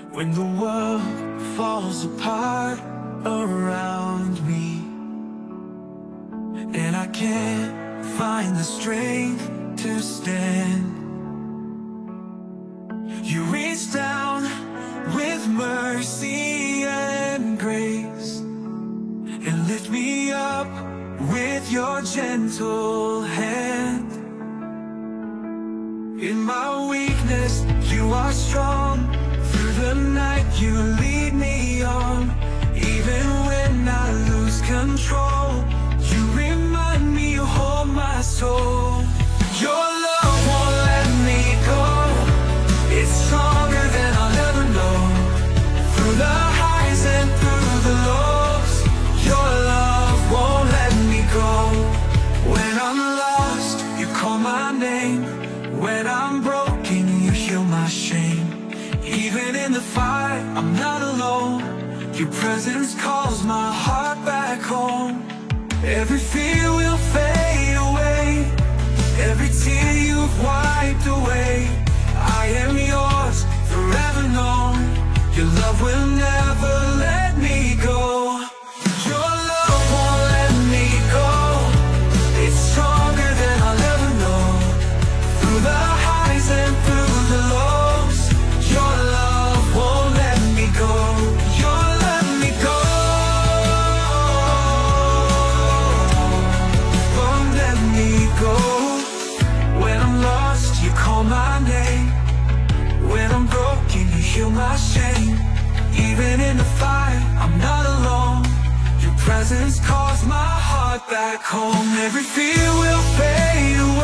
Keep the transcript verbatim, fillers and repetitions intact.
When the world falls apart around me, and I can't find the strength to stand, you reach down with mercy and grace and lift me up with your gentle hand. In my weakness, you are strong. Through the night, you lead me on. Even when I lose control, you remind me you hold my soul. Your love won't let me go. It's stronger than I'll ever know. Through the highs and through the lows, your love won't let me go. When I'm lost, you call my name. When I'm broken, you heal my shame. Even in the fight, I'm not alone. Your presence calls my heart back home. Every fear will fade away. Every tear you've wiped away. I am yours, forever known. Your love will never let me go. Your love won't let me go. It's stronger than I'll ever know. Through the highs and through the lows, your love won't let me go. You'll let me go. Won't let me go. When I'm lost, you call my name. When I'm broken, you heal my shame. Even in the fight, I'm not alone. Your presence calls my heart back home. Every fear will fade away.